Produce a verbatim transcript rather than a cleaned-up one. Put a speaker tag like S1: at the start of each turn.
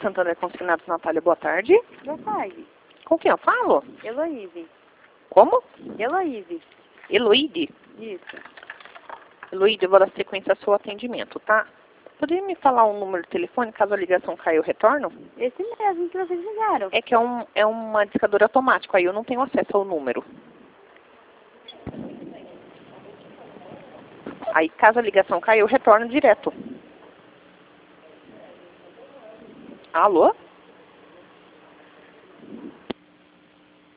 S1: Santo André Consignados, Natália, boa tarde.
S2: Boa tarde.
S1: Com quem eu falo?
S2: Heloíse.
S1: Como?
S2: Heloíse.
S1: Heloíde.
S2: Isso.
S1: Heloíde, eu vou dar sequência ao seu atendimento, tá? Poderia me falar um número de telefone, caso a ligação caia, eu retorno?
S2: Esse mesmo que vocês ligaram.
S1: É que é, um, é uma discadora automática, aí eu não tenho acesso ao número. Aí, caso a ligação caia, eu retorno direto. Alô?